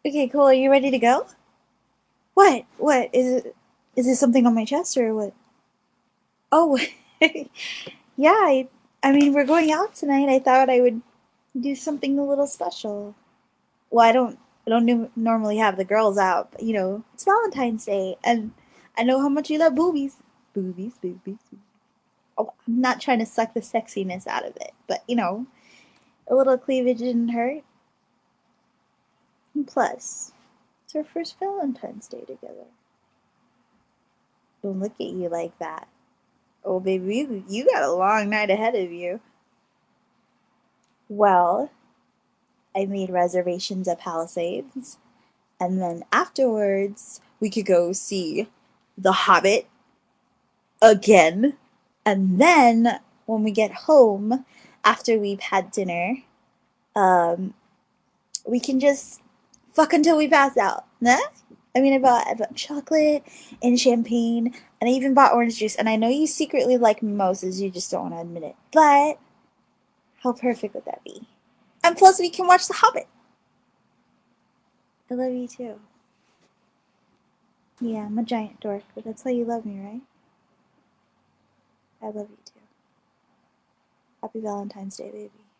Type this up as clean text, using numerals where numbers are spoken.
Okay, cool. Are you ready to go? What? What? Is it something on my chest or what? Oh, yeah. I mean, we're going out tonight. I thought I would do something a little special. Well, I don't normally have the girls out, but it's Valentine's Day, and I know how much you love boobies. Boobies, boobies. Oh, I'm not trying to suck the sexiness out of it, but a little cleavage didn't hurt. And plus, it's our first Valentine's Day together. Don't look at you like that. Oh, baby, you got a long night ahead of you. Well, I made reservations at Palisades, and then afterwards, we could go see The Hobbit again. And then, when we get home, after we've had dinner, um, we can just fuck until we pass out. Nah? I bought chocolate and champagne, and I even bought orange juice. And I know you secretly like mimosas, you just don't want to admit it. But how perfect would that be? And plus, we can watch The Hobbit. I love you too. Yeah, I'm a giant dork, but that's why you love me, right? I love you too. Happy Valentine's Day, baby.